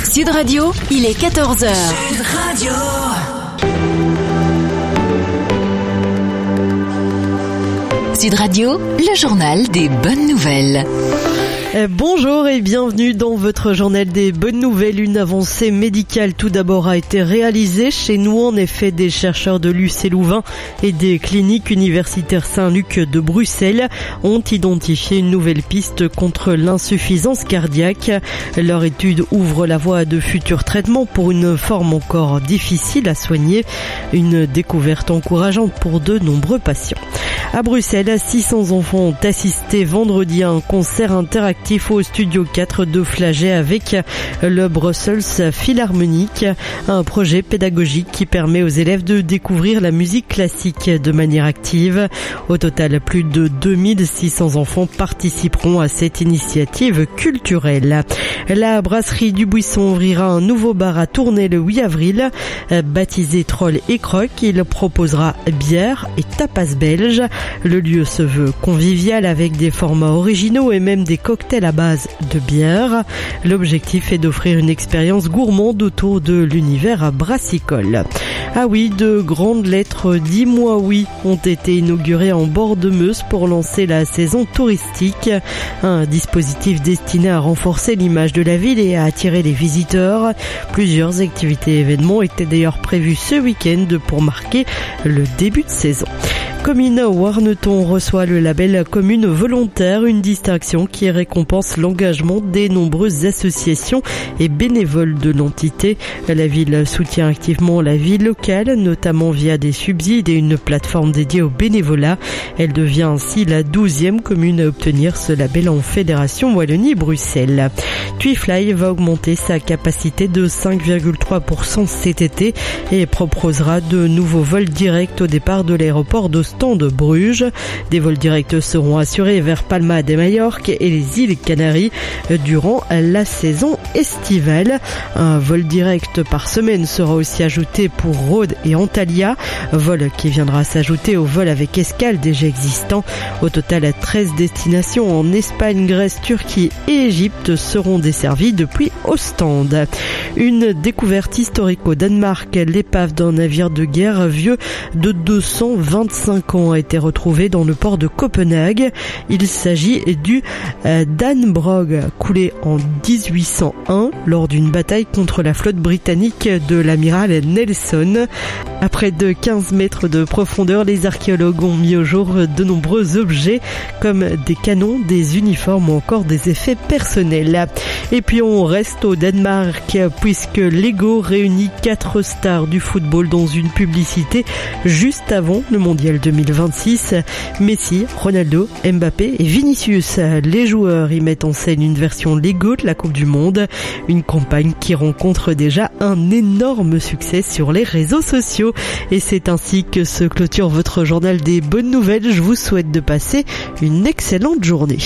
Sud Radio, il est 14h. Sud Radio. Sud Radio, le journal des bonnes nouvelles. Bonjour et bienvenue dans votre journal des bonnes nouvelles. Une avancée médicale tout d'abord a été réalisée chez nous. En effet, des chercheurs de l'UC Louvain et des cliniques universitaires Saint-Luc de Bruxelles ont identifié une nouvelle piste contre l'insuffisance cardiaque. Leur étude ouvre la voie à de futurs traitements pour une forme encore difficile à soigner. Une découverte encourageante pour de nombreux patients. À Bruxelles, 600 enfants ont assisté vendredi à un concert interactif au Studio 4 de Flagey avec le Brussels Philharmonic, un projet pédagogique qui permet aux élèves de découvrir la musique classique de manière active. Au total, plus de 2600 enfants participeront à cette initiative culturelle. La brasserie du Buisson ouvrira un nouveau bar à Tournai le 8 avril. Baptisé Troll et Croc, il proposera bière et tapas belge. Le lieu se veut convivial avec des formats originaux et même des cocktails à base de bière. L'objectif est d'offrir une expérience gourmande autour de l'univers brassicole. Ah oui, de grandes lettres « Dis-moi oui » ont été inaugurées en bord de Meuse pour lancer la saison touristique. Un dispositif destiné à renforcer l'image de la ville et à attirer les visiteurs. Plusieurs activités et événements étaient d'ailleurs prévus ce week-end pour marquer le début de saison. Commune Warneton reçoit le label Commune Volontaire, une distinction qui récompense l'engagement des nombreuses associations et bénévoles de l'entité. La ville soutient activement la vie locale, notamment via des subsides et une plateforme dédiée au bénévolat. Elle devient ainsi la 12e commune à obtenir ce label en Fédération Wallonie-Bruxelles. TuiFly va augmenter sa capacité de 5,3% cet été et proposera de nouveaux vols directs au départ de l'aéroport d'Ostende de Bruges. Des vols directs seront assurés vers Palma de Majorque et les îles Canaries durant la saison estivale. Un vol direct par semaine sera aussi ajouté pour Rhodes et Antalya, vol qui viendra s'ajouter au vol avec escale déjà existant. Au total, 13 destinations en Espagne, Grèce, Turquie et Égypte seront desservies depuis Ostende. Une découverte historique au Danemark, l'épave d'un navire de guerre vieux de 225 ans a été retrouvée dans le port de Copenhague. Il s'agit du Dannebrog, coulé en 1801 lors d'une bataille contre la flotte britannique de l'amiral Nelson. À près de 15 mètres de profondeur, les archéologues ont mis au jour de nombreux objets comme des canons, des uniformes ou encore des effets personnels. Et puis on reste au Danemark puisque Lego réunit 4 stars du football dans une publicité juste avant le mondial 2026. Messi, Ronaldo, Mbappé et Vinicius. Les joueurs y mettent en scène une version Lego de la Coupe du Monde. Une campagne qui rencontre déjà un énorme succès sur les réseaux sociaux. Et c'est ainsi que se clôture votre journal des bonnes nouvelles. Je vous souhaite de passer une excellente journée.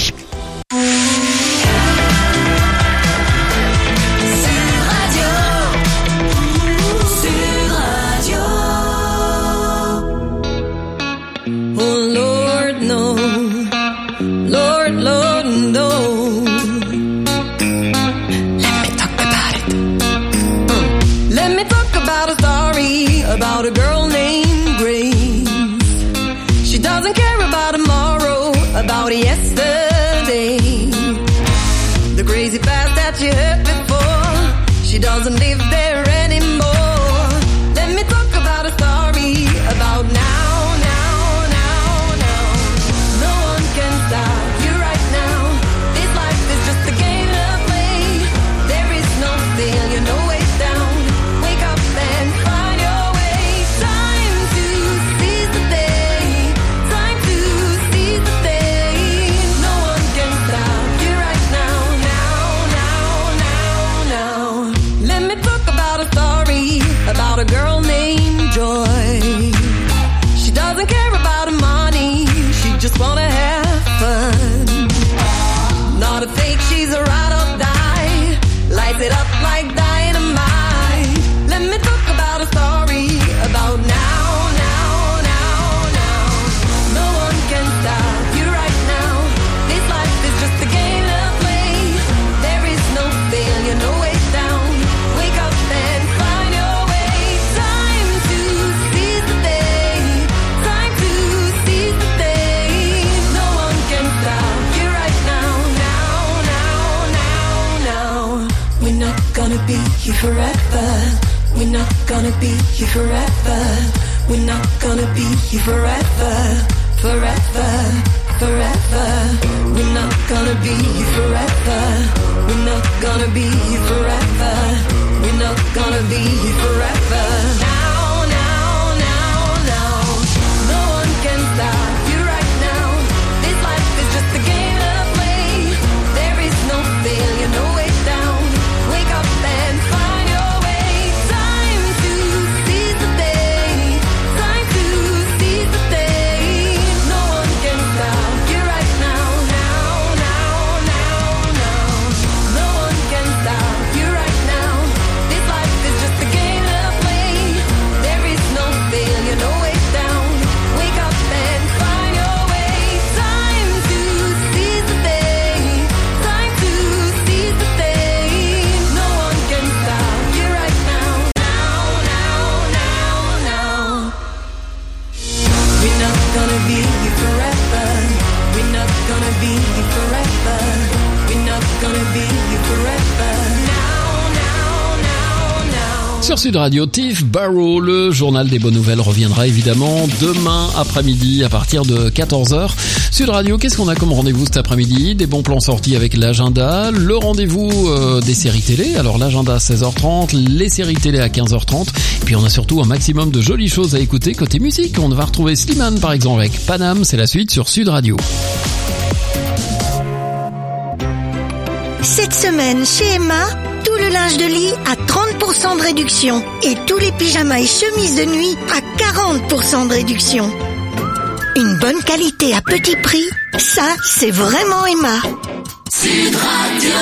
About a girl named Grace. She doesn't care about tomorrow, about yesterday. The crazy past that you heard before, she doesn't live there anymore. Let me talk about a story about now, now, now, now. No one can stop you right now. This life is just a game to play. There is no failure, no way down. Wake up and find your about gonna be here forever. We're not gonna be here forever. We're not gonna be here forever. Forever, forever. We're not gonna be here forever. We're not gonna be here forever. We're not gonna be here forever. Now, now, now, now. No one can stop you right now. This life is just a game to play. There is no failure, no way down. Wake up and find your way. Time to seize the day. Time to seize the day. No one can stop you right now. Now, now, now, now. No one can stop you right now. This life is just a game to play. There is no failure, no way down. Wake up and find your way. Time to seize the day. Time to seize the day. No one can stop you right now. Now, now, now, now. We're not gonna be here forever. We're not gonna be here forever. We're not gonna be here forever. Now, now, now, now. Sur Sud Radio, Tiff Barrow, le journal des bonnes nouvelles reviendra évidemment demain après-midi à partir de 14h. Sud Radio, qu'est-ce qu'on a comme rendez-vous cet après-midi? Des bons plans sortis avec l'agenda, le rendez-vous des séries télé. Alors l'agenda à 16h30, les séries télé à 15h30. Et puis on a surtout un maximum de jolies choses à écouter côté musique. On va retrouver Slimane par exemple avec Paname, c'est la suite sur Sud Radio. Cette semaine, chez Emma, tout le linge de lit à 30% de réduction et tous les pyjamas et chemises de nuit à 40% de réduction. Une bonne qualité à petit prix, ça, c'est vraiment Emma. Sud Radio.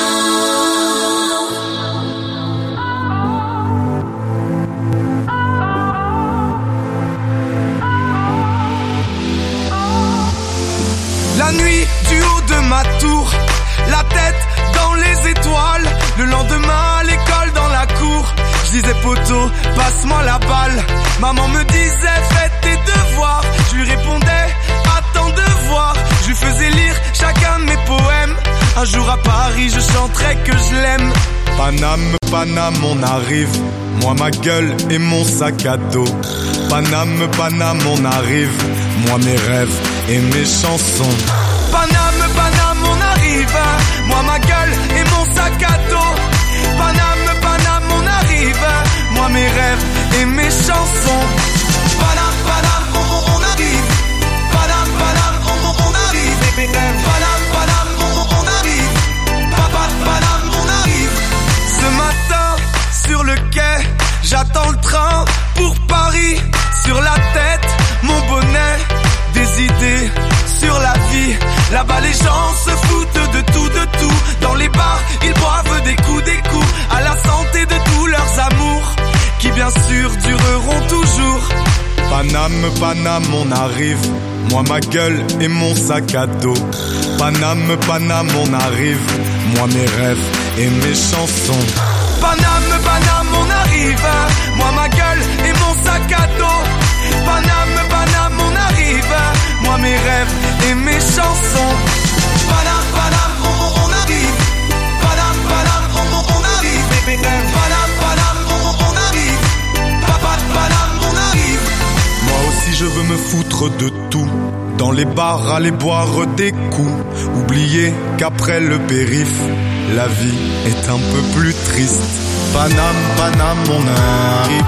La nuit du haut de ma tour, la tête dans les étoiles. Le lendemain à l'école dans la cour, je disais poteau, passe-moi la balle. Maman me disait fais tes devoirs. Je lui répondais attends de voir. Je lui faisais lire chacun de mes poèmes. Un jour à Paris je chanterai que je l'aime. Paname, Paname, on arrive. Moi ma gueule et mon sac à dos. Paname, Paname, on arrive. Moi mes rêves et mes chansons. Paname, Paname, on arrive. Moi ma gueule et mon sac à dos. Paname, Paname, on arrive. Moi mes rêves et mes chansons. Paname, Paname, on arrive. Paname, Paname, on arrive. Paname, Paname, on arrive. Papa, Paname, on arrive. Ce matin, sur le quai, j'attends le train pour Paris. Sur la tête, mon bonnet, des idées sur la vie. Là-bas les gens se foutent de tout, de tout. Dans les bars, ils boivent des coups, à la santé de tous leurs amours, qui bien sûr dureront toujours. Paname, Paname, on arrive. Moi ma gueule et mon sac à dos. Paname, Paname, on arrive. Moi mes rêves et mes chansons. Paname, Paname, on arrive. Moi ma gueule et mon sac à dos. Paname, Paname, on arrive. Moi mes rêves et mes chansons. Paname, Paname, on arrive. Paname, Paname, on arrive. Paname, Paname, on arrive. Papa, Paname, on arrive. Moi aussi je veux me foutre de tout. Dans les bars, aller boire des coups. Oublier qu'après le périph', la vie est un peu plus triste. Paname, Paname, on arrive.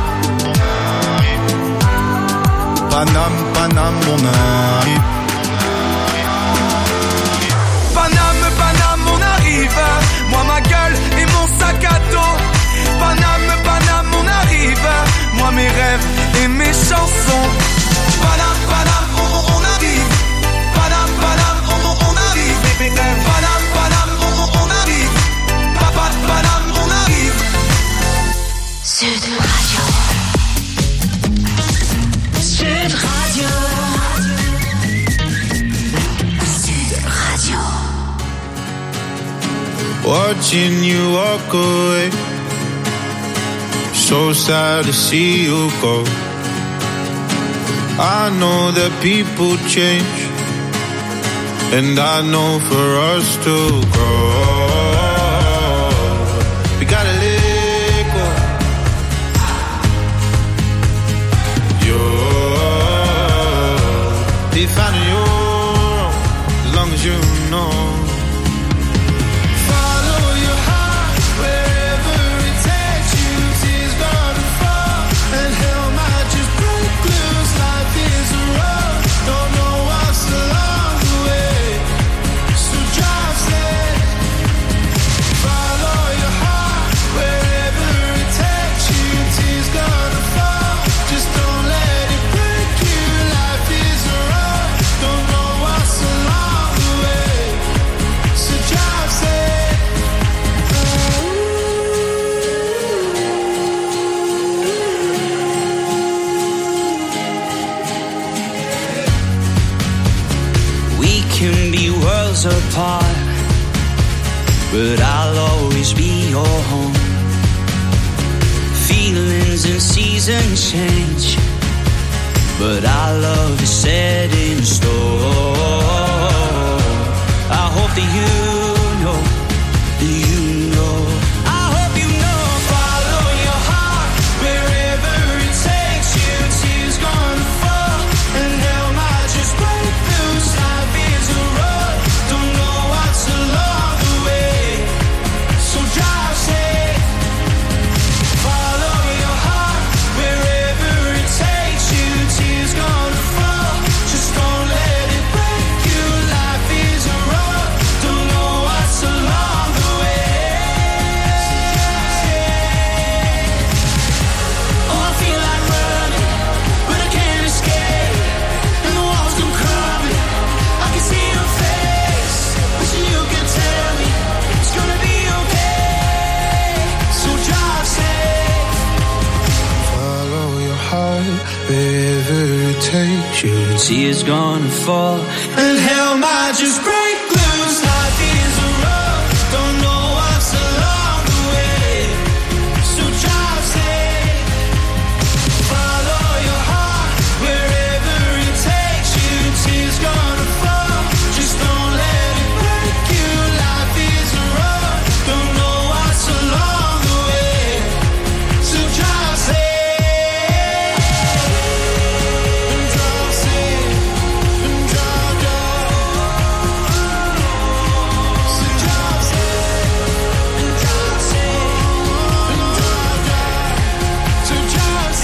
Paname, Paname, on arrive. Paname, Paname, on arrive. Moi ma gueule et mon sac à dos. Paname, Paname, on arrive. Moi mes rêves et mes chansons. Paname, Paname, on arrive. Paname, Paname, on arrive. Paname, Paname, on arrive. Papa, Paname, on arrive. Sud Radio. Sud Radio. Sud Radio. Watching you walk away, so sad to see you go. I know that people change, and I know for us to grow, we gotta live but I'll always be your home. Feelings and seasons change, but our love is set in stone. I hope that you know, I hope you know. Follow your heart wherever it takes you. Tears gonna fall and hell might just break loose. Life is a road, don't know what's along the way, so drive safe. Follow your heart wherever it takes you. Tears gonna fall, just don't let it break you. Life is a road, don't know what's along the way. Oh, I feel like running, but I can't escape, and the walls come crumbling. I can see your face, wishing you could tell me it's gonna be okay, so drive safe. Follow your heart wherever it takes you. Tears gonna fall and hell might just break loose. Life is a road, don't know what's along the way, so drive safe. Follow your heart wherever it takes you. Tears gonna fall, just don't let it break you. Life is a road, don't know what's along the way, so drive safe. And drive safe, and drive, so drive safe, and drive safe, and drive, so drive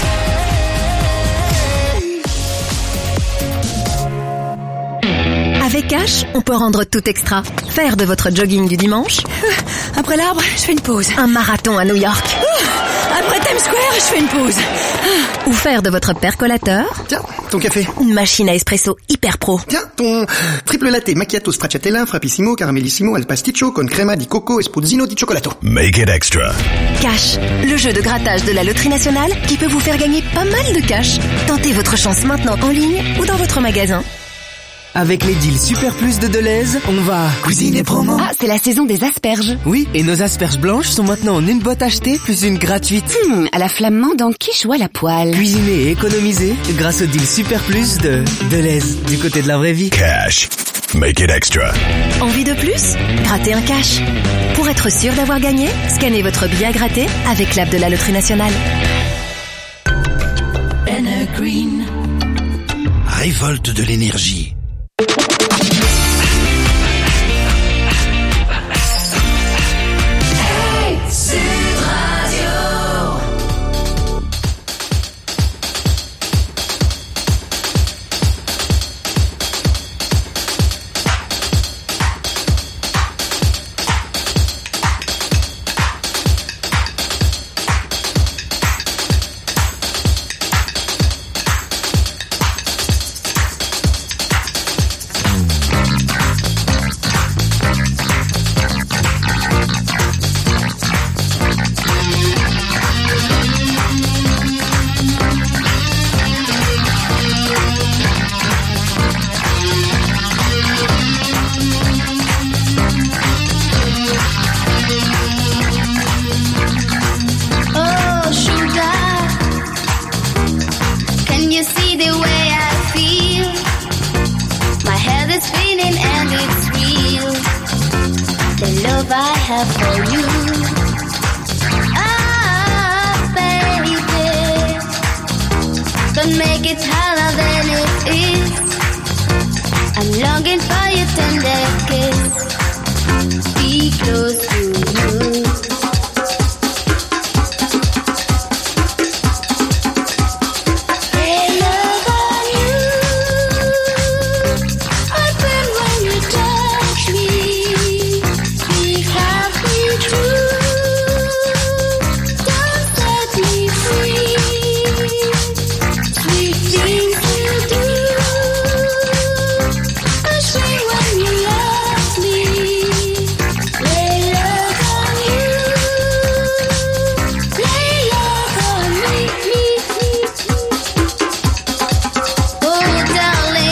safe. Avec Cash, on peut rendre tout extra. Faire de votre jogging du dimanche Après l'arbre, je fais une pause. un marathon à New York. Après Times Square, je fais une pause. Ou faire de votre percolateur Tiens, ton café. une machine à espresso hyper pro. Tiens, ton triple latte macchiato stracciatella, frappissimo, caramellissimo, al pasticcio, con crema di coco e spruzzino di cioccolato. Make it extra. Cash, le jeu de grattage de la Loterie Nationale qui peut vous faire gagner pas mal de cash. Tentez votre chance maintenant en ligne ou dans votre magasin. Avec les deals Super Plus de Deleuze, on va cuisiner promo. Ah, c'est la saison des asperges. Oui, et nos asperges blanches sont maintenant en une boîte achetée plus une gratuite. À la flamande en quiche ou à la poêle. Cuisiner et économiser grâce au deal Super Plus de Deleuze, du côté de la vraie vie. Cash. Make it extra. Envie de plus? Grattez un cash. Pour être sûr d'avoir gagné, scannez votre billet à gratter avec l'app de la Loterie Nationale. Green. Révolte de l'énergie.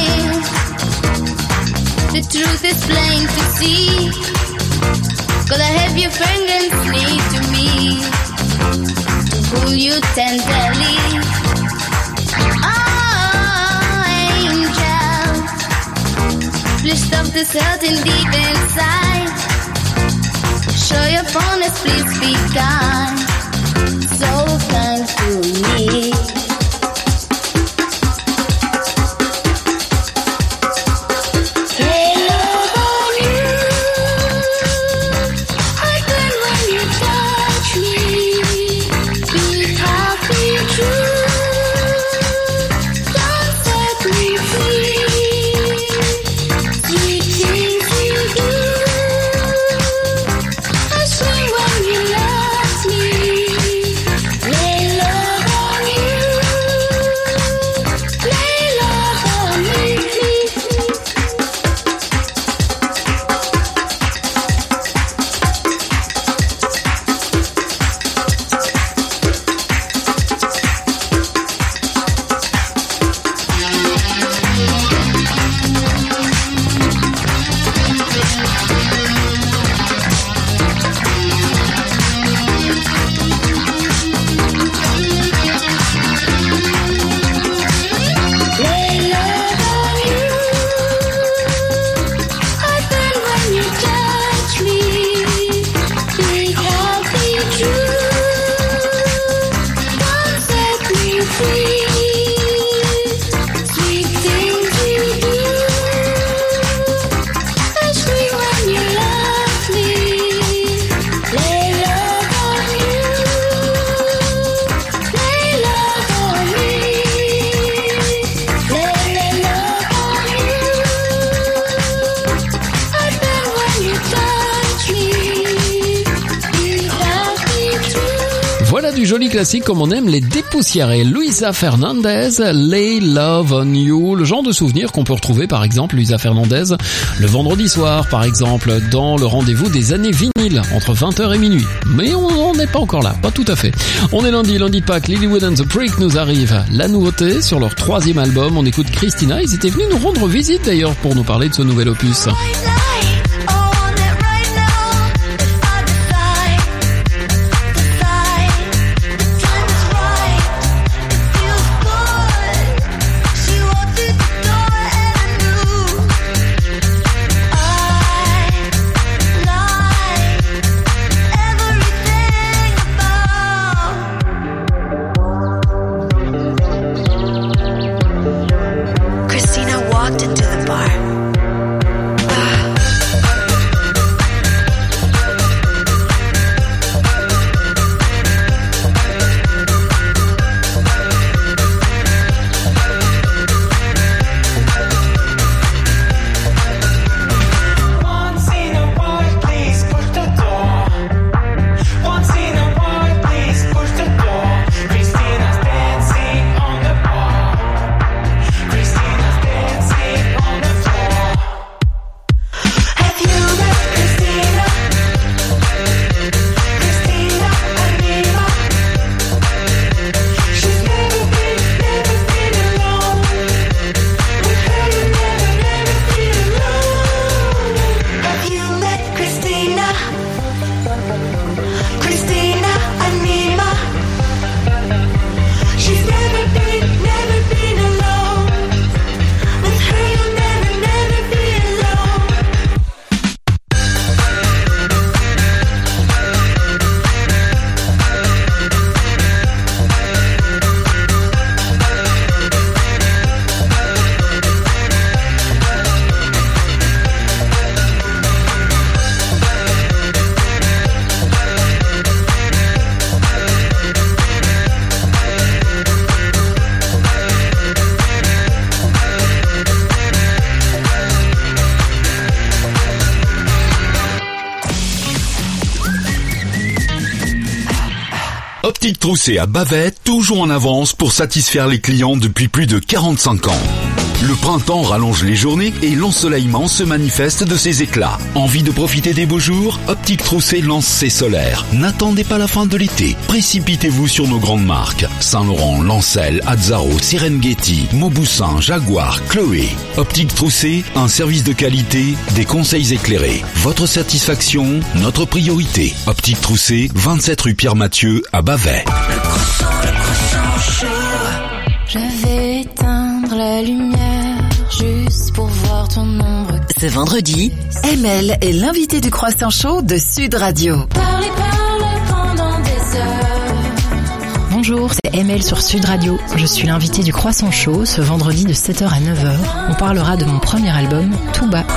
Truth is plain to see. 'Cause I your fragrance lead to me, to pull you tenderly. Oh, angel, please stop this hurting deep inside. Show your fondness, please be kind, so kind to me. Joli classique comme on aime les dépoussiérer. Luisa Fernandez, Lay Love on You, le genre de souvenir qu'on peut retrouver par exemple Luisa Fernandez le vendredi soir par exemple dans le rendez-vous des années vinyles entre 20h et minuit. Mais on n'est pas encore là, pas tout à fait. On est lundi de Pâques, Lilywood and the Prick nous arrive. La nouveauté sur leur 3e album, on écoute Christina, ils étaient venus nous rendre visite d'ailleurs pour nous parler de ce nouvel opus. Troussé à Bavette, toujours en avance pour satisfaire les clients depuis plus de 45 ans. Le printemps rallonge les journées et l'ensoleillement se manifeste de ses éclats. Envie de profiter des beaux jours? Optique Troussé lance ses solaires. N'attendez pas la fin de l'été. Précipitez-vous sur nos grandes marques. Saint-Laurent, Lancel, Azzaro, Serengeti, Mauboussin, Jaguar, Chloé. Optique Troussé, un service de qualité, des conseils éclairés. Votre satisfaction, notre priorité. Optique Troussé, 27 rue Pierre-Mathieu à Bavay. Le croissant chaud. Je vais éteindre la lumière juste pour voir ton ombre. Ce vendredi, ML est l'invité du Croissant Chaud de Sud Radio. Parlez pendant des heures. Bonjour, c'est ML sur Sud Radio. Je suis l'invité du Croissant Chaud ce vendredi de 7h à 9h. On parlera de mon premier album, Tout bas.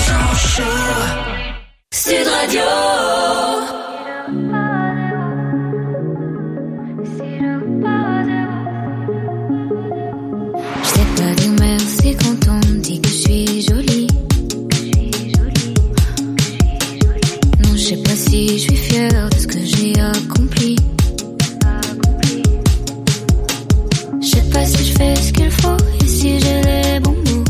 Sud Radio. Quand on me dit que je suis jolie, non, je sais pas si je suis fière de ce que j'ai accompli. Je sais pas si je fais ce qu'il faut et si j'ai les bons mots.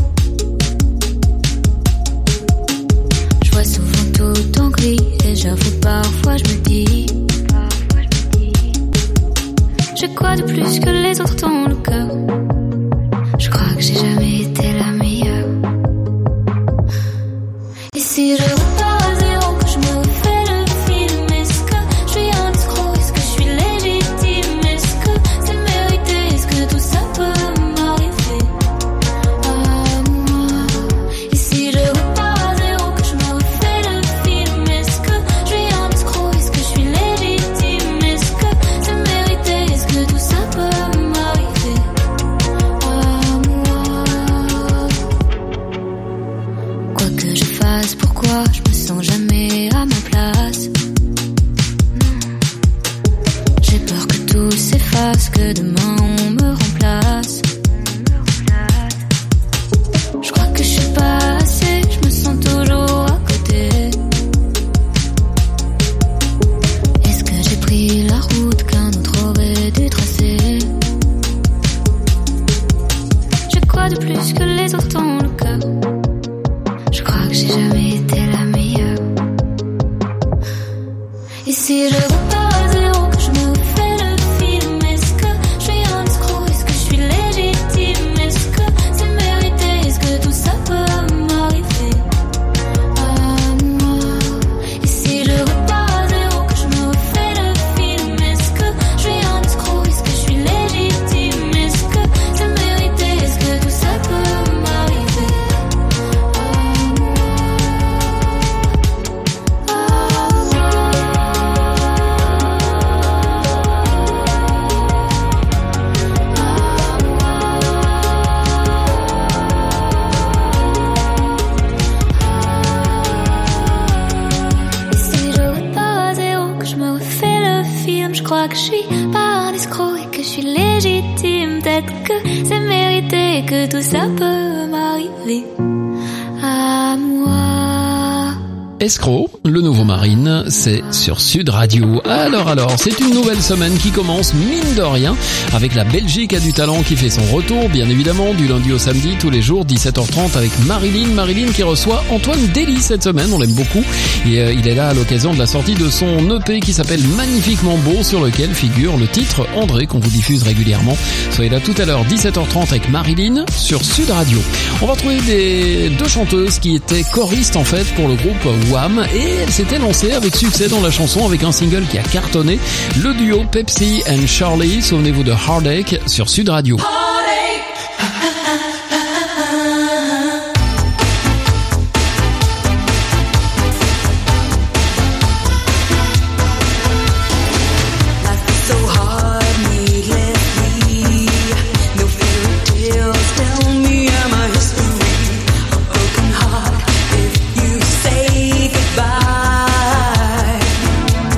Je vois souvent tout en gris et j'avoue parfois je me dis, j'ai quoi de plus que les autres dans le cœur? Je crois que j'ai jamais été la meilleure. Et si je repars à zéro, que je me refais le film, est-ce que je suis un escroc? Est-ce que je suis légitime? Est-ce que c'est mérité? Est-ce que tout ça peut m'arriver à moi? Et si je repars à zéro, que je me refais le film, est-ce que je suis un escroc? Est-ce que je suis légitime? Est-ce que c'est mérité? Est-ce que tout ça peut m'arriver? Pourquoi je me sens jamais à ma place? J'ai peur que tout s'efface, que demain on me remplace. Je crois que je suis pas assez, je me sens toujours à côté. Est-ce que j'ai pris la route qu'un autre aurait dû tracer? J'ai quoi de plus que les autres dans le cœur? Je crois que j'ai jamais été la meilleure. Et si je repars à zéro, que je me refais le film, est-ce que je suis un escroc? Est-ce que je suis légitime? Est-ce que c'est mérité? Est-ce que tout ça peut m'arriver à moi? Et si je repars à zéro, que je me refais le film, est-ce que je suis un escroc? Est-ce que je suis légitime? Est-ce que c'est mérité? Est-ce que tout ça peut m'arriver? Je crois que je suis pas un escroc et que je suis légitime. Peut-être que c'est mérité et que tout ça peut m'arriver à moi. Escroc, le nouveau Marine, c'est sur Sud Radio. Alors, c'est une nouvelle semaine qui commence, mine de rien, avec la Belgique a du talent qui fait son retour, bien évidemment, du lundi au samedi, tous les jours, 17h30 avec Marilyn qui reçoit Antoine Daly cette semaine, on l'aime beaucoup, et il est là à l'occasion de la sortie de son EP qui s'appelle Magnifiquement Beau, sur lequel figure le titre André, qu'on vous diffuse régulièrement. Soyez là tout à l'heure, 17h30 avec Marilyn sur Sud Radio. On va retrouver deux chanteuses qui étaient choristes en fait pour le groupe Wham, et elle s'était lancée avec succès dans la chanson avec un single qui a cartonné, le duo Pepsi and Charlie. Souvenez-vous de Heartache sur Sud Radio.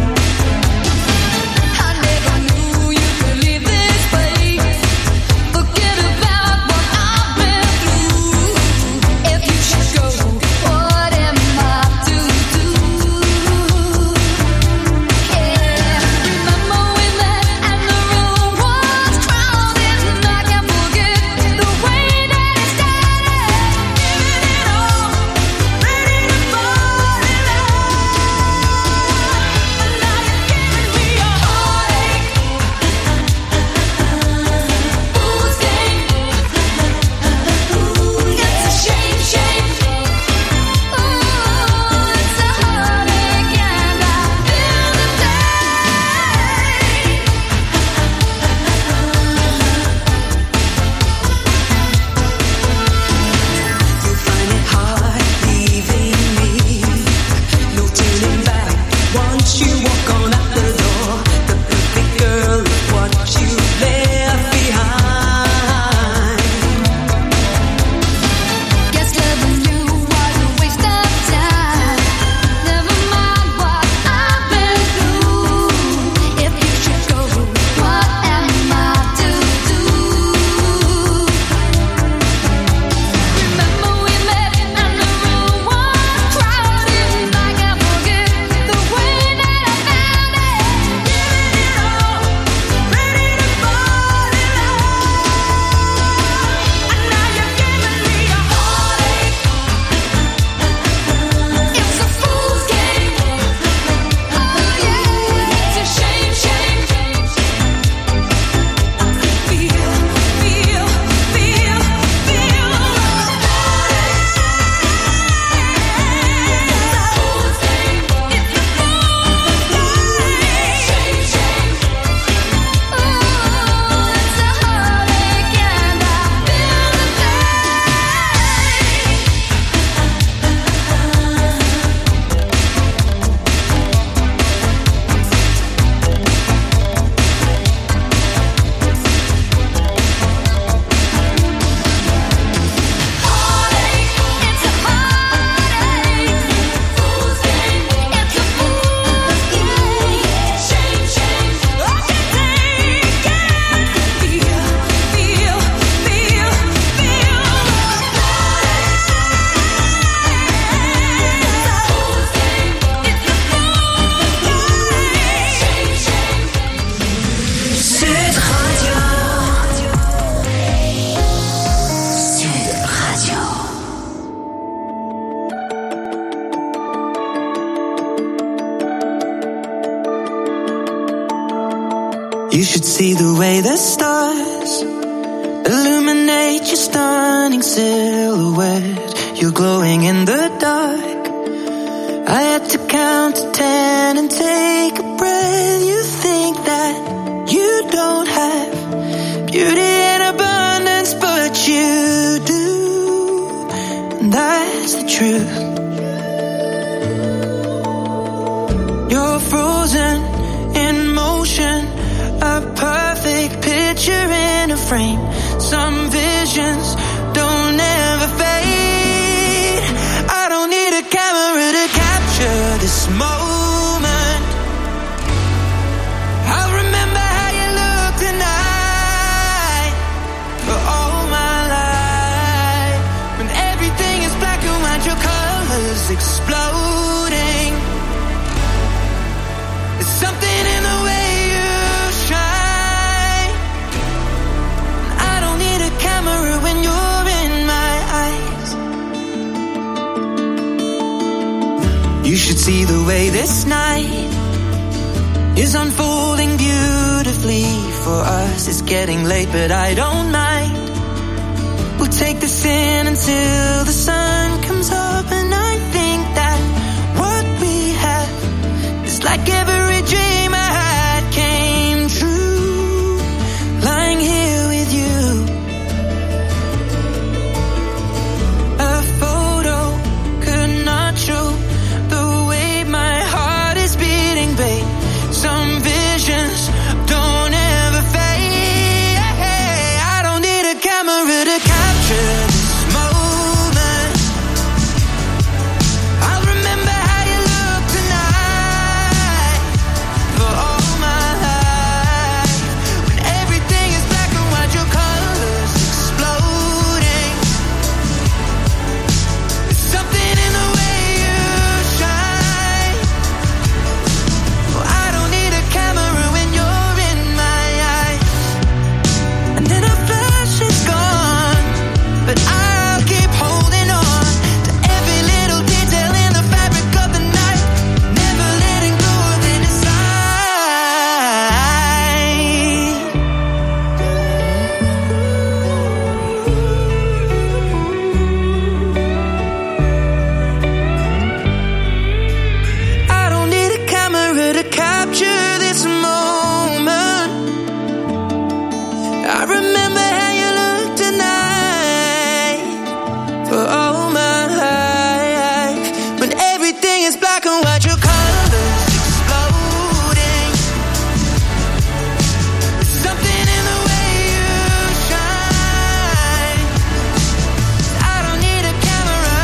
Leave this place. You should see the way the stars illuminate your stunning silhouette. You're glowing in the dark. I had to count to 10 and take a breath. You think that you don't have beauty in abundance, but you do. And that's the truth. You're frozen in motion, a perfect picture in a frame. Some visions don't ever fade. I don't need a camera to capture this moment. I'll remember how you look tonight for all my life. When everything is black and white, your colors exploding. There's something in the way you shine. I don't need a camera when you're in my eyes. You should see the way this night is unfolding beautifully for us. It's getting late, but I don't mind. We'll take this in until the sun comes up, and I think that what we have is like every dream I had came true. Lying here with you, a photo could not show the way my heart is beating, babe. Some visions don't ever fade. I don't need a camera to capture this moment. I'll remember how you look tonight for all my life. When everything is black and white, your colors exploding. There's something in the way you shine. Oh, I don't need a camera when you're in my eyes. And then a flash is gone, but I'll keep holding on to every little detail in the fabric of the night, never letting go of it inside. I don't need a camera to capture this moment. I remember how you look tonight for all my life. When everything is black and white, your colors exploding. There's something in the way you shine. I don't need a camera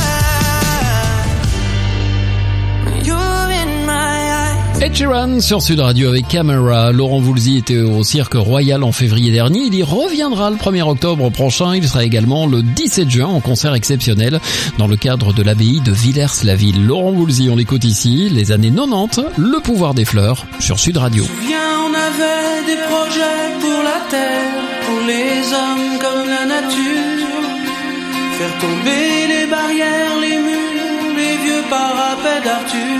when you're in my eyes. Ed Sheeran sur Sud Radio avec Camera. Laurent Voulzy était au Cirque Royal en février dernier. Il y reviendra le 1er octobre prochain. Il sera également le 17 juin en concert exceptionnel dans le cadre de l'abbaye de Villers-la-Ville. Laurent Voulzy, on l'écoute ici, les années 90, le pouvoir des fleurs sur Sud Radio. Viens, on avait des projets pour la terre, pour les hommes comme la nature. Faire tomber les barrières, les murs, les vieux parapets d'Arthur.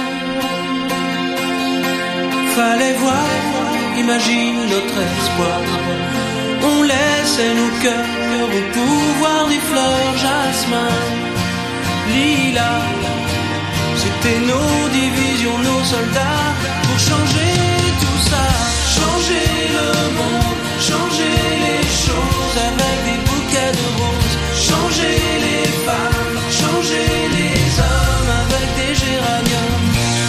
Fallait voir, imagine notre espoir. On laissait nos cœurs au pouvoir des fleurs, jasmin, lilas. C'était nos divisions, nos soldats, pour changer tout ça. Changer le monde, changer les choses avec des bouquets de roses. Changer les femmes, changer les hommes avec des géraniums.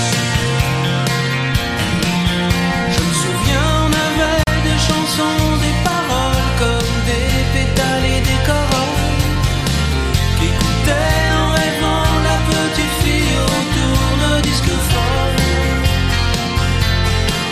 Je me souviens, on avait des chansons, des paroles comme des pétales et des corolles qui écoutaient en rêvant la petite fille au tourne-disque folle.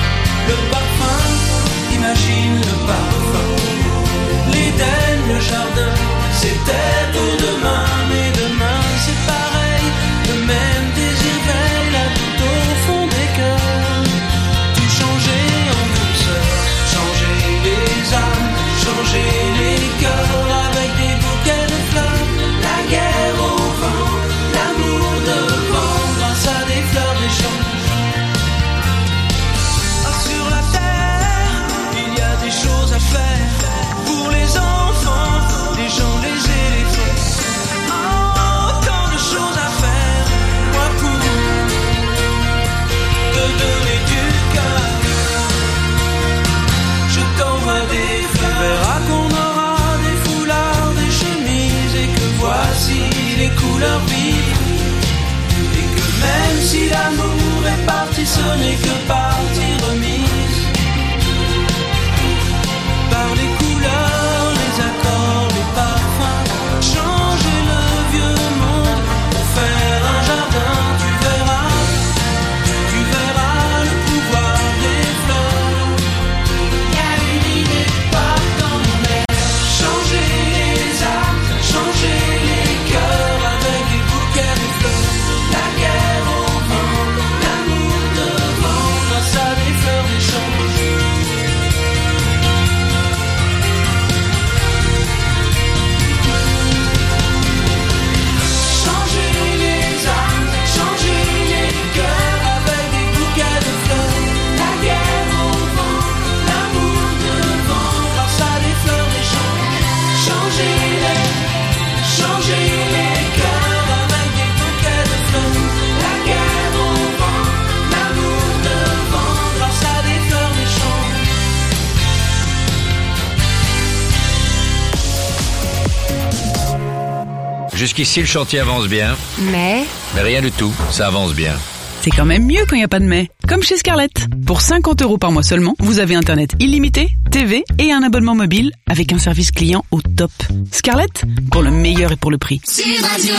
Jusqu'ici, le chantier avance bien. Mais rien du tout, ça avance bien. C'est quand même mieux quand il n'y a pas de mais. Comme chez Scarlett. Pour 50 € par mois seulement, vous avez Internet illimité, TV et un abonnement mobile avec un service client au top. Scarlett, pour le meilleur et pour le prix. Sud Radio.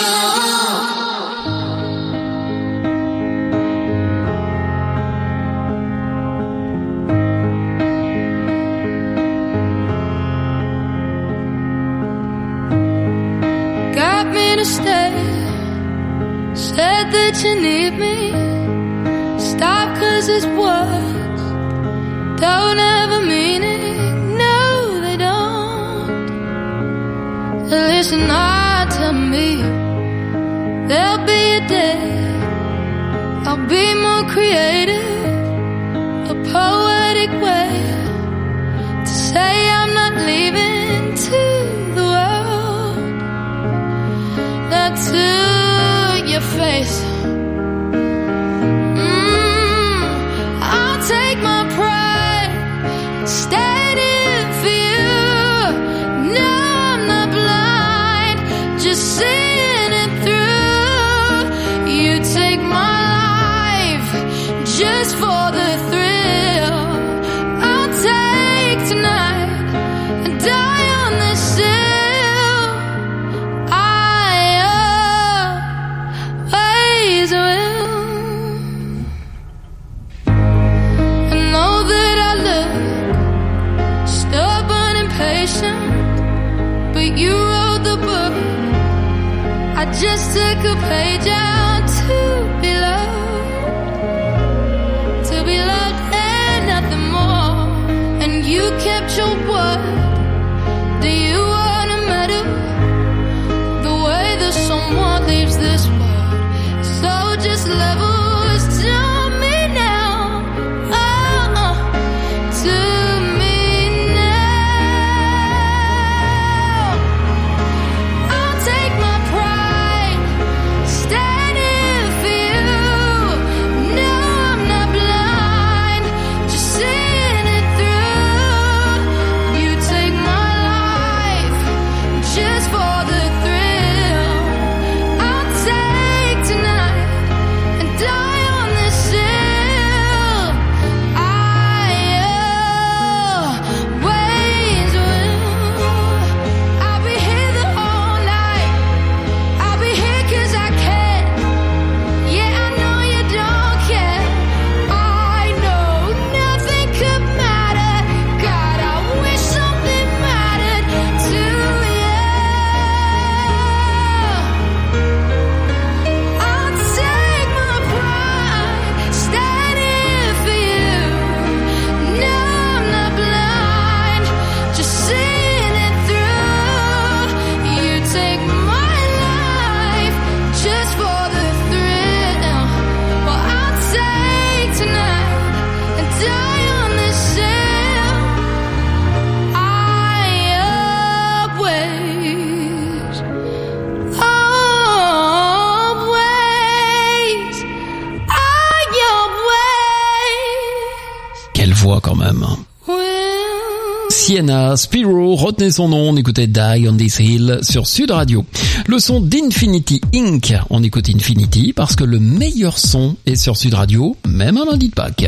Got me to stay. Said that you need me. Stop 'cause it's words don't have a meaning. No, they don't. Listen hard to me. There'll be a day I'll be more creative, a poetic way to say I'm not leaving to the world, not to your face. I'll take my pride, standing for you. No, I'm not blind, just seeing it through. You take my life just for the thrill. I'll take tonight and die on this hill. I always will. I know that I look stubborn and patient, but you wrote the book. I just took a page out to be loved and nothing more. And you kept your word. Do you want a medal? The way that someone leaves this world, so just levels to me now. Oh, to me now. I'll take my pride, standing for you. No, I'm not blind, just seeing it through. You take my life just for the thrill. I'll take tonight and die on this hill. I always will. I'll be here the whole night. I'll be here 'cause I can. Yeah, I know you don't care. I know nothing could matter. God, I wish something mattered to you. I'll take my pride, standing for you. No, I'm not blind, just seeing it through. You take my life just for the thrill. Well, I'll take tonight and die on this hill. I always, Quelle voix quand même. Sienna, Spiro, retenez son nom, on écoutait Die on This Hill sur Sud Radio. Le son d'Infinity Inc. On écoute Infinity parce que le meilleur son est sur Sud Radio, même un lundi de Pâques.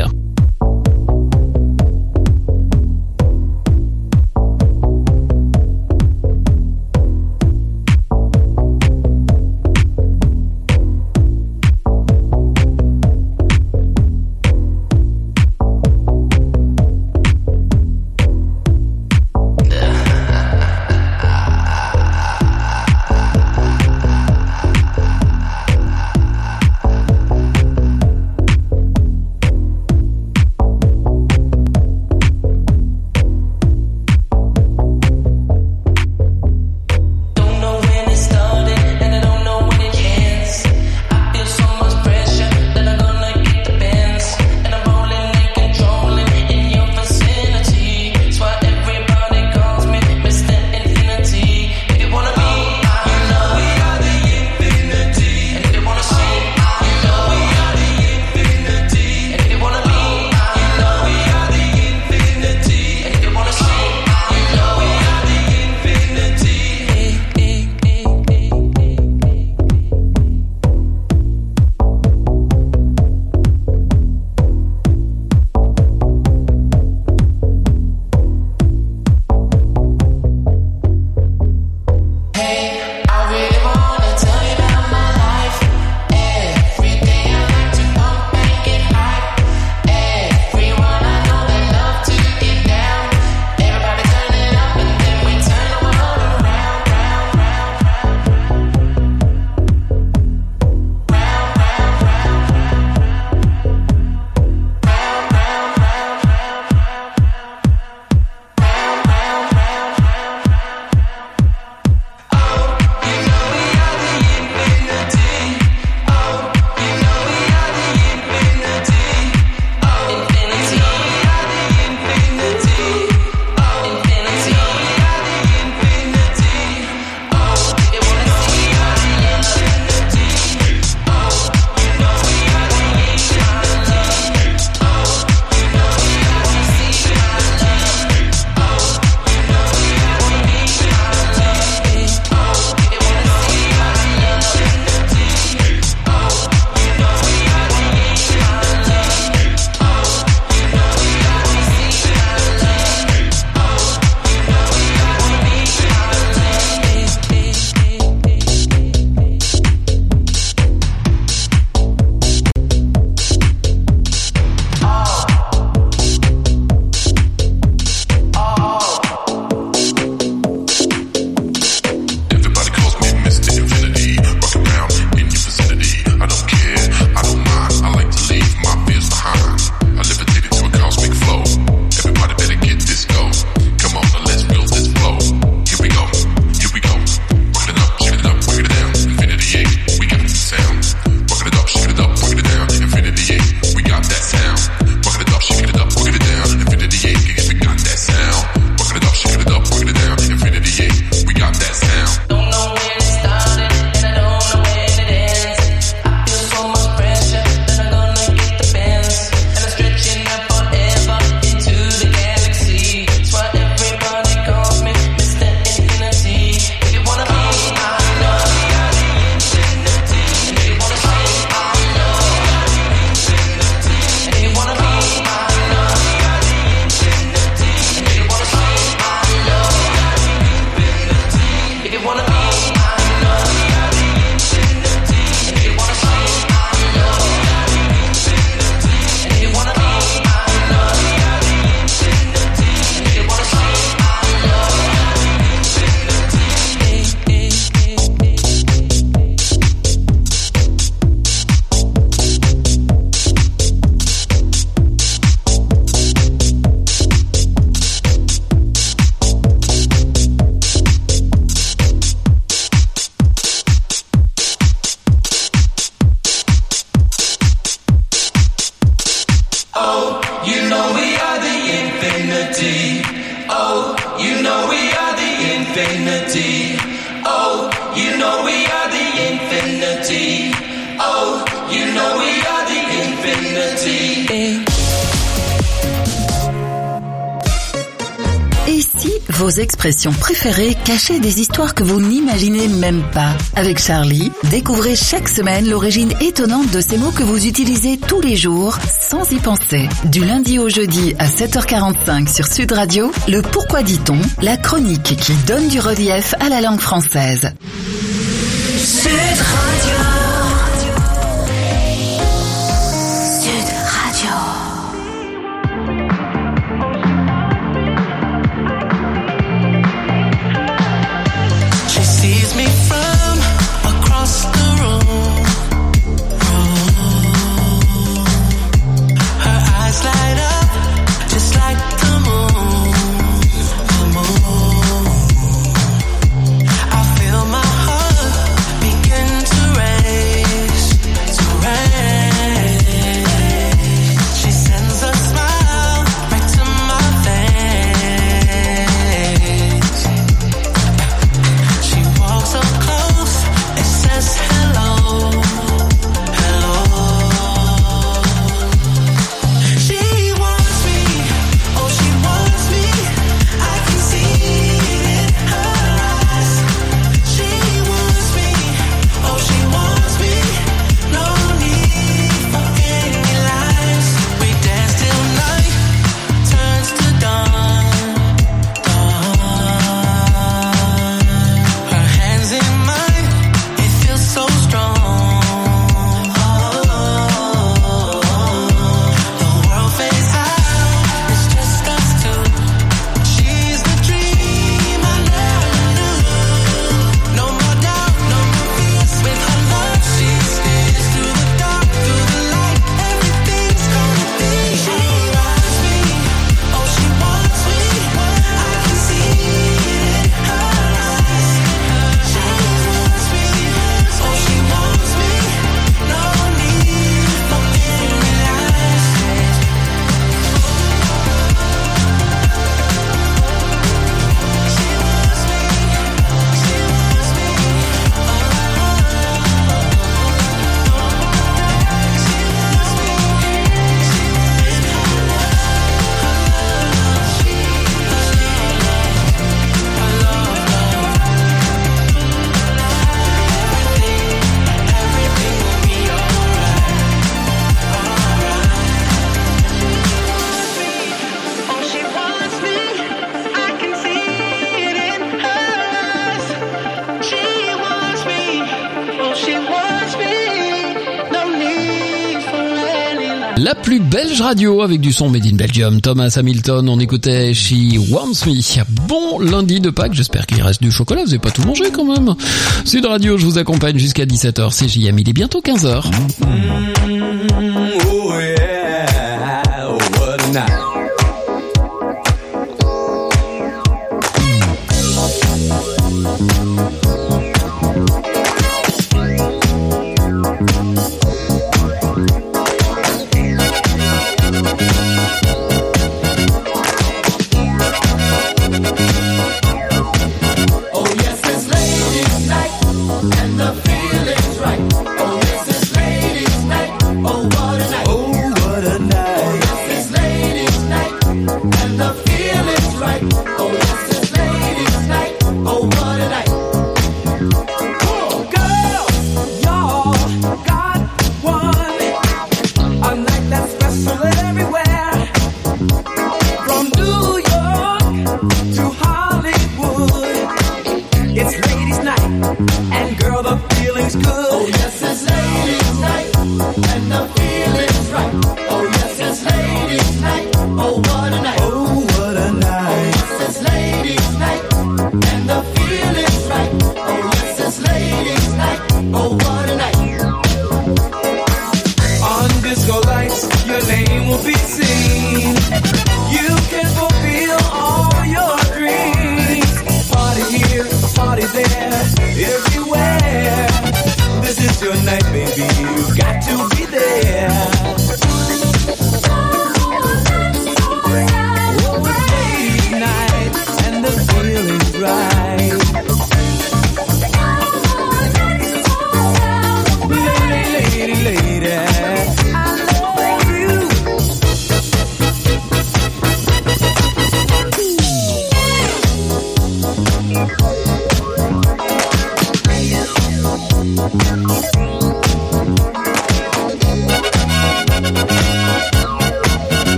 infinity. Oh, you know we are the infinity. Oh, you know we are the infinity. Oh, you know we are the infinity. Et si vos expressions préférées cachaient des histoires que vous n'imaginez même pas? Avec Charlie, découvrez chaque semaine l'origine étonnante de ces mots que vous utilisez tous les jours sans y penser. Du lundi au jeudi à 7h45 sur Sud Radio, le Pourquoi dit-on, la chronique qui donne du relief à la langue française. Sud Radio. La plus belge radio avec du son made in Belgium. Thomas Hamilton, on écoutait She Wants Me. Bon lundi de Pâques, j'espère qu'il reste du chocolat, vous n'avez pas tout mangé quand même. Sud Radio, je vous accompagne jusqu'à 17h, c'est JM, il est bientôt 15h. Oh yeah, what a night. Oh, what a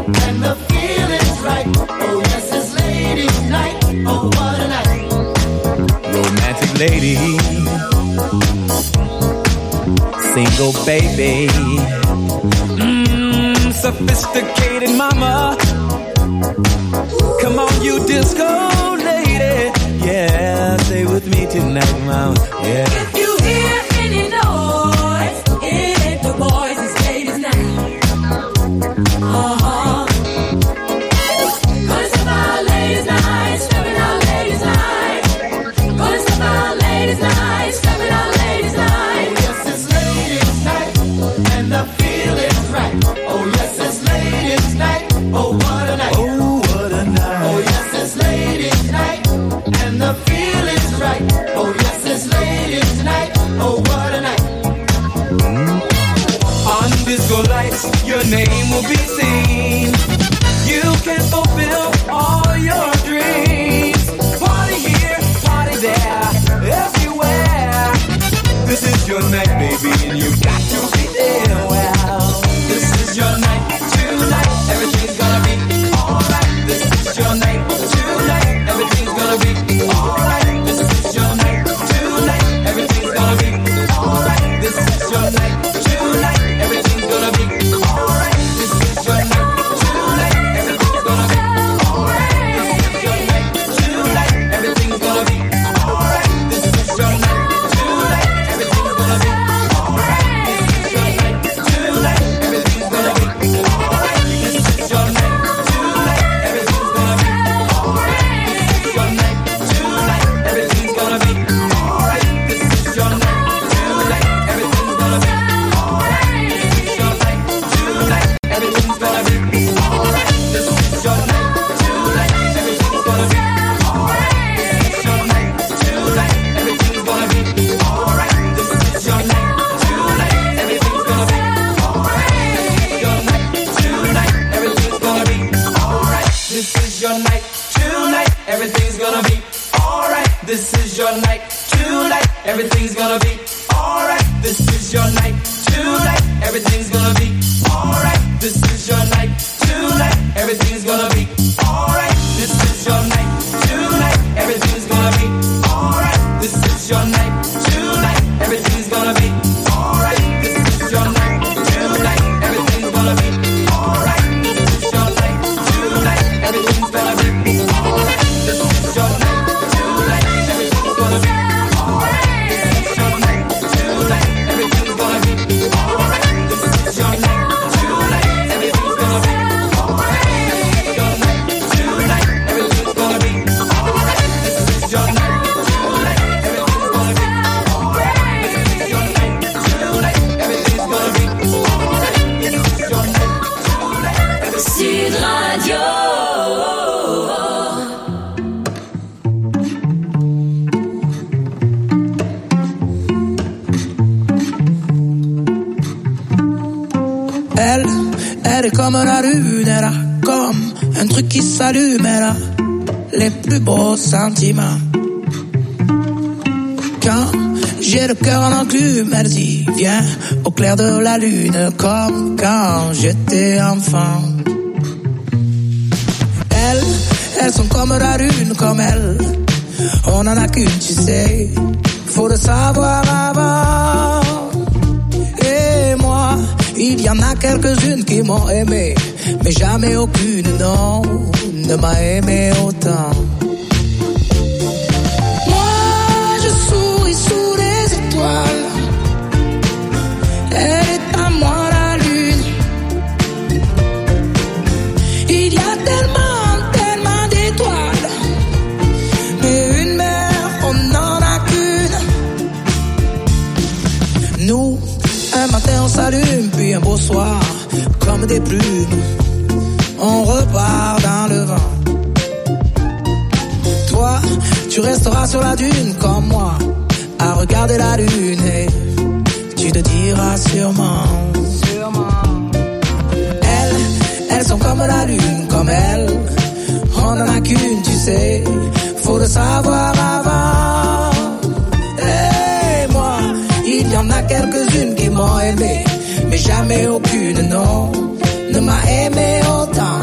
and the feeling's right. Oh yes, it's ladies' night. Oh what a night. Romantic lady, single baby, sophisticated mama. Come on, you disco lady, yeah, stay with me tonight, mama. Yeah. If you hear any noise, it's the boys, it's ladies' night. Gonna step out ladies' night, stepping out ladies' night. Gonna step out ladies' night, stepping out ladies' night. Oh yes, it's ladies' night, and the feeling's right. Oh yes, it's ladies' night. Oh what a night. Oh what a night. Oh yes, it's ladies' night, and the feeling's right. Oh yes, it's ladies' night. Oh what a night. On disco lights, your name will be seen. You can fulfill all your dreams. Party here, party there, everywhere. This is your night, baby, and you got to be there. Well, this is your night, tonight. Everything's gonna be alright. This is your night, tonight. Everything's gonna be alright. This is your night, tonight. Everything's gonna be alright. This is your night, tonight. Everything's gonna be alright. This is your night, tonight. Everything's gonna be alright. This is your night, tonight. Everything's gonna be alright. This is your night, tonight. Everything's gonna be alright. This is your night, tonight. Everything's gonna be alright. This is your night, tonight. Everything's gonna be alright. This is your night, tonight. Everything's gonna be alright. This is your night, tonight. Everything's gonna be alright. This is your night, tonight. Everything's gonna be alright. This is your night, tonight. Everything's gonna be alright. This is your night, tonight. Everything's gonna be alright. This is your night, tonight. Everything's gonna be alright. This is your night, tonight. Everything's gonna be alright. This is your night, tonight. Everything's gonna be alright. This is your night, tonight. Everything's gonna be alright. This is your night, tonight. Everything's gonna be alright. This is your night, tonight. Everything's gonna be alright. This is your night, tonight. Everything's gonna be alright. This is your night, tonight. Everything's gonna be alright. This is your night, tonight. Everything's gonna be alright. This is your night, tonight. Everything's gonna be alright. This is your night, tonight. Everything's gonna be alright. This is your night, tonight. Everything's gonna be alright. This is your night, tonight. Everything's gonna be alright. This is your night, tonight. Everything's gonna be alright. This is your night, tonight. Everything's gonna be alright. This is your night, tonight. Sud Radio. Elle est comme la lune, elle a comme un truc qui s'allume, elle a les plus beaux sentiments. Quand j'ai le cœur en enclume, elle dit viens au clair de la lune, comme quand j'étais enfant. Elles sont comme la lune, comme elle, on en a qu'une, tu sais, faut le savoir avant. Et moi, il y en a quelques-unes qui m'ont aimé, mais jamais aucune, non, ne m'a aimé autant. Moi, je souris sous les étoiles, elle est à moi la lune. Il y a tellement d'étoiles, mais une mère, on n'en a qu'une. Nous, un matin on s'allume, puis un beau soir, comme des plumes, on repart dans le vent. Toi, tu resteras sur la dune comme moi, à regarder la lune, et tu te diras sûrement. Elles sont comme la lune, comme elle, on en a qu'une, tu sais, faut le savoir avant. Et moi, il y en a quelques-unes qui m'ont aimé, mais jamais aucune, non, ne m'a aimé autant.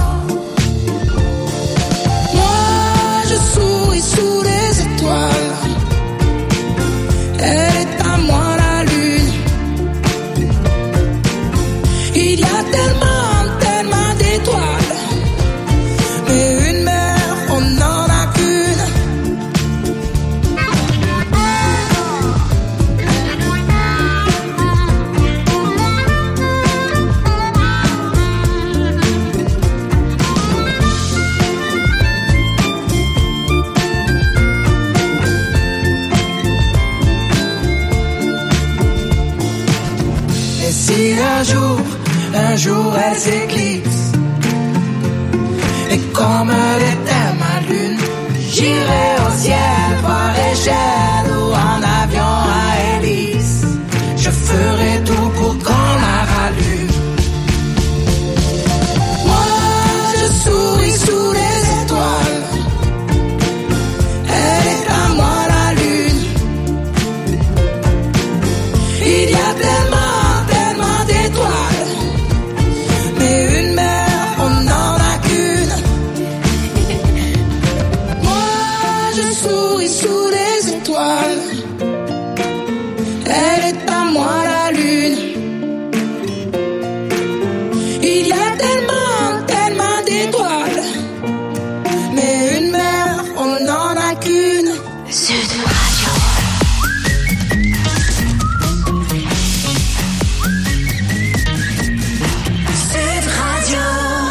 un jour elle s'éclipse. Et comme elle était ma lune, j'irai au ciel voir Échelle ou en avion à hélice. Je ferai tout pour qu'on la rallume. Moi, je souris sous les étoiles. Elle est à moi la lune. Il y a tellement d'étoiles. Mais une mère, on n'en a qu'une. Moi, je souris sous les étoiles. Elle est à moi la lune. Il y a tellement d'étoiles. Mais une mère, on n'en a qu'une. Sud Radio. Sud Radio.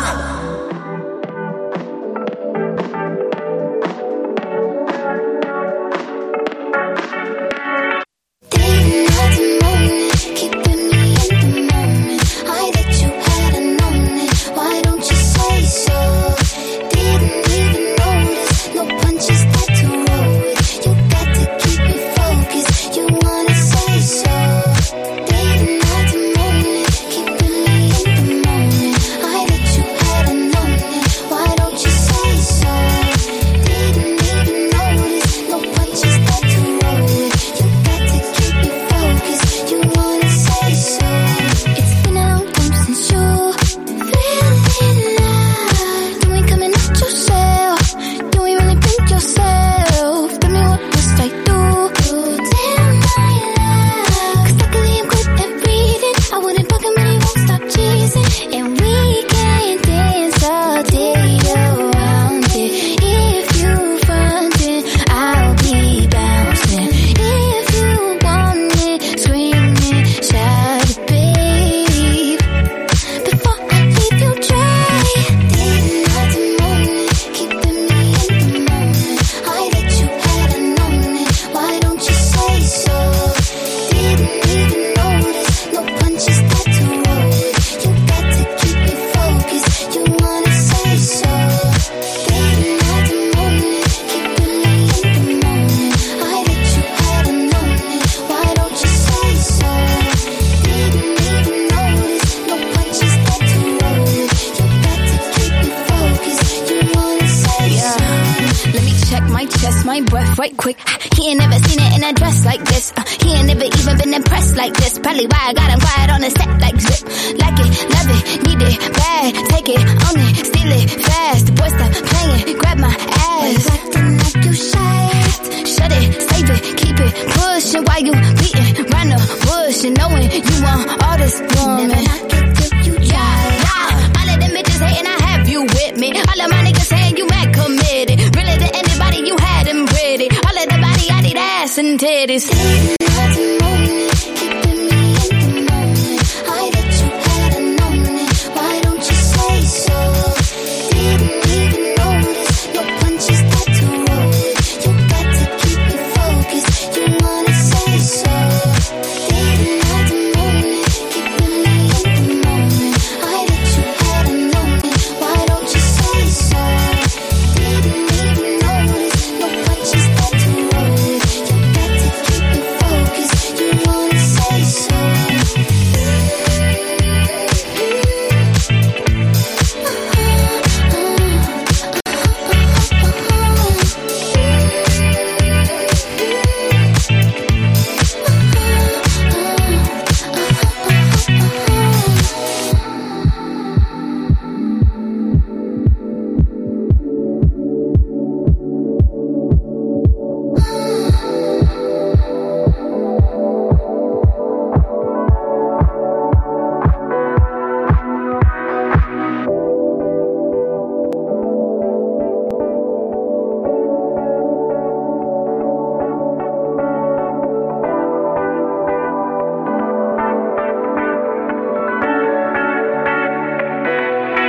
My breath right quick. He ain't never seen it in a dress like this. He ain't never even been impressed like this. Probably why I got him quiet on the set like zip. Like it, love it, need it, bad. Take it, own it, steal it, fast. The boy stop playing, grab my ass. Acting like you shy. Shut it, save it, keep it pushing while you beating round the bush and knowing you want all this woman. Never knock it till you try. Yeah, all of them bitches hating, I have you with me. All of my niggas saying you mad committed. Really to anybody you had them pretty. All of the body, I need ass and titties.